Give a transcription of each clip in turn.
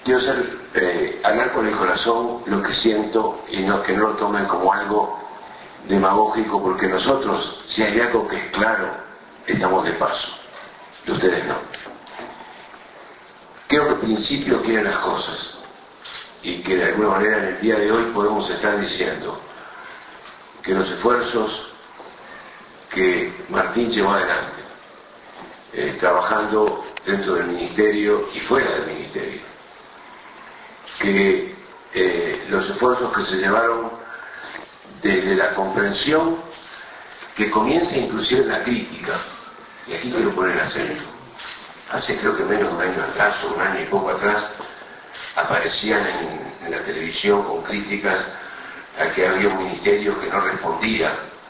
quiero hablar con el corazón lo que siento y que no lo tomen como algo demagógico, porque nosotros, si hay algo que es claro, estamos de paso, y ustedes no. Creo que al principio quieren las cosas, y que de alguna manera en el día de hoy podemos estar diciendo que los esfuerzos que Martín llevó adelante, trabajando dentro del ministerio y fuera del ministerio, que los esfuerzos que se llevaron desde la comprensión, que comienza inclusive en la crítica, y aquí quiero poner el acento. Hace creo que menos de un año atrás, o un año y poco atrás, aparecían en la televisión con críticas a que había un ministerio que no respondía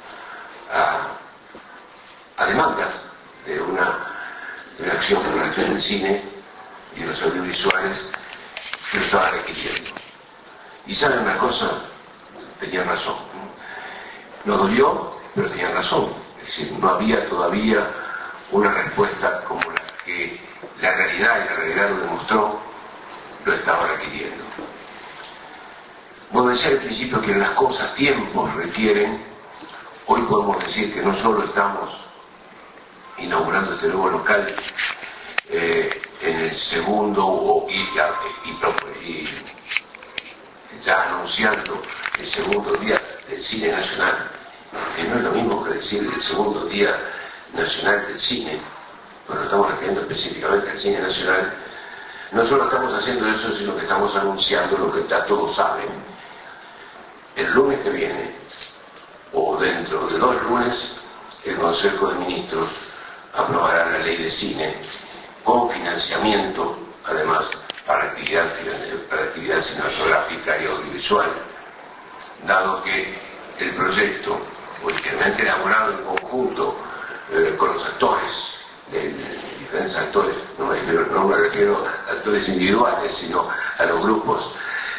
a demandas de una acción por la acción del cine y de los audiovisuales que lo estaba requiriendo. Y saben una cosa, tenían razón. Nos dolió, pero tenían razón. Es decir, no había todavía una respuesta como la que la realidad lo demostró, lo estaba requiriendo. Bueno, decía al principio que las cosas, tiempos requieren. Hoy podemos decir que no solo estamos inaugurando este nuevo local en el segundo y ya anunciando el segundo día del cine nacional, que no es lo mismo que decir el segundo día nacional del cine, pero estamos refiriendo específicamente al cine nacional. No solo estamos haciendo eso, sino que estamos anunciando lo que ya todos saben. El lunes que viene, o dentro de 2 lunes, el Consejo de Ministros aprobará la ley de cine con financiamiento, además, para actividad cinematográfica y audiovisual, dado que el proyecto, originalmente elaborado en conjunto con los actores, diferentes actores, no me refiero a actores individuales, sino a los grupos,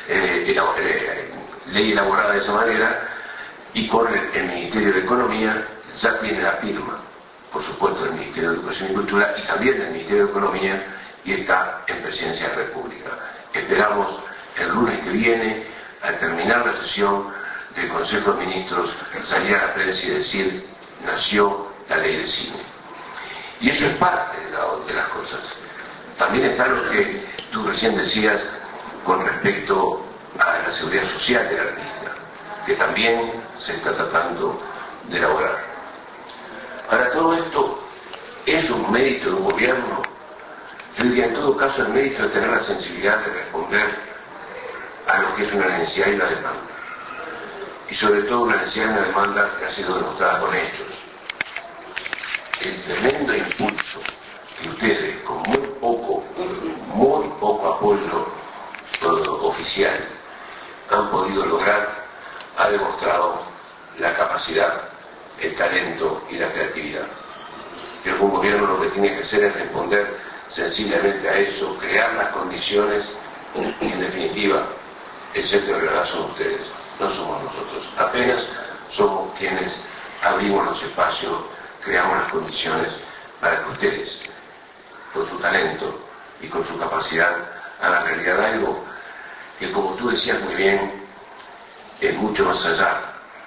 ley elaborada de esa manera, y con el Ministerio de Economía ya tiene la firma, por supuesto, del Ministerio de Educación y Cultura y también del Ministerio de Economía, y está en Presidencia de la República. Esperamos el lunes que viene, al terminar la sesión del Consejo de Ministros, salir a la prensa y decir: nació la ley de cine. Y eso es parte de las cosas. También está lo que tú recién decías con respecto a la seguridad social del artista, que también se está tratando de elaborar. Ahora, todo esto es un mérito de un gobierno. Yo diría, en todo caso, el mérito de tener la sensibilidad de responder a lo que es una necesidad y una demanda. Y sobre todo una necesidad y una demanda que ha sido demostrada con hechos. El tremendo impulso que ustedes, con muy poco apoyo oficial, han podido lograr, ha demostrado la capacidad, el talento y la creatividad. Creo que un gobierno lo que tiene que hacer es responder sensiblemente a eso, crear las condiciones, y en definitiva, el centro de gravedad son ustedes, no somos nosotros. Apenas somos quienes abrimos los espacios, creamos las condiciones para que ustedes, con su talento y con su capacidad, hagan realidad algo que, como tú decías muy bien, es mucho más allá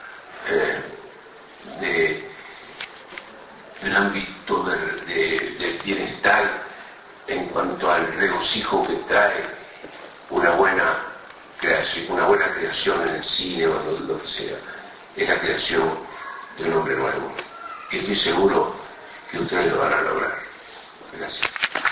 del ámbito del bienestar en cuanto al regocijo que trae una buena creación en el cine o en lo que sea. Es la creación de un hombre nuevo. Y estoy seguro que ustedes lo van a lograr. Gracias.